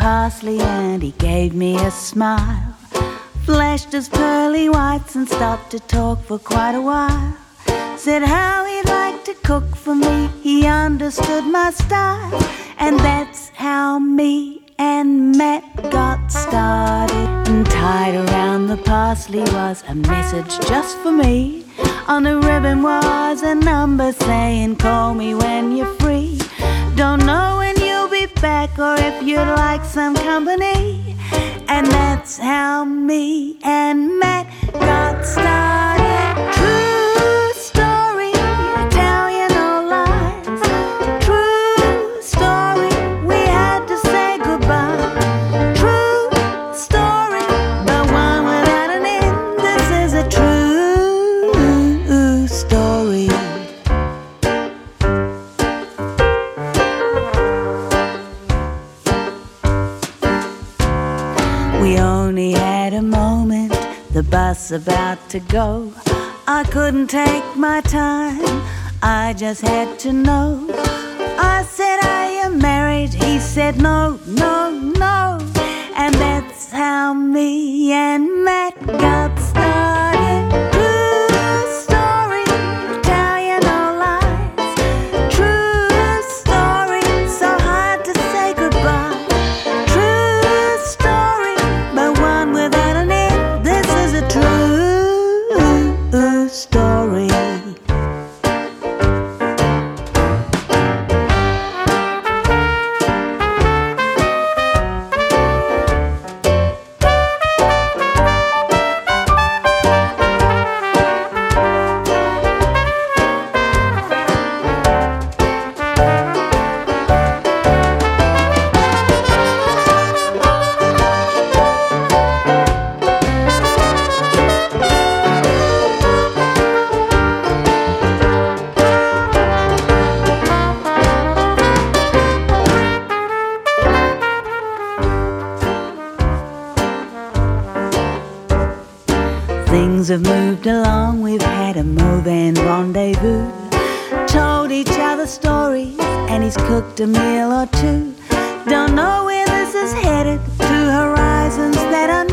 parsley and he gave me a smile. Flashed his pearly whites and stopped to talk for quite a while. Said how he'd like to cook for me, he understood my style. And that's how me and Matt got started. And tied around the parsley was a message just for me. On the ribbon was a number saying, call me when you're free. Don't know when you'll be back or if you'd like some company. And that's how me and Matt got started. True story, I tell you no lies. True story, we had to say goodbye. True story, but one without an end. This is a true story. We only had a moment, the bus about to go. I couldn't take my time, I just had to know. I said, are you married? He said, no, no, no. And that's how me and Matt got started. True story, tell you no lies. True story, so hard to say goodbye. True story, but one without an end. This is a true story. Things have moved along, we've had a move and rendezvous. Told each other stories and he's cooked a meal or two. Don't know where this is headed, to horizons that are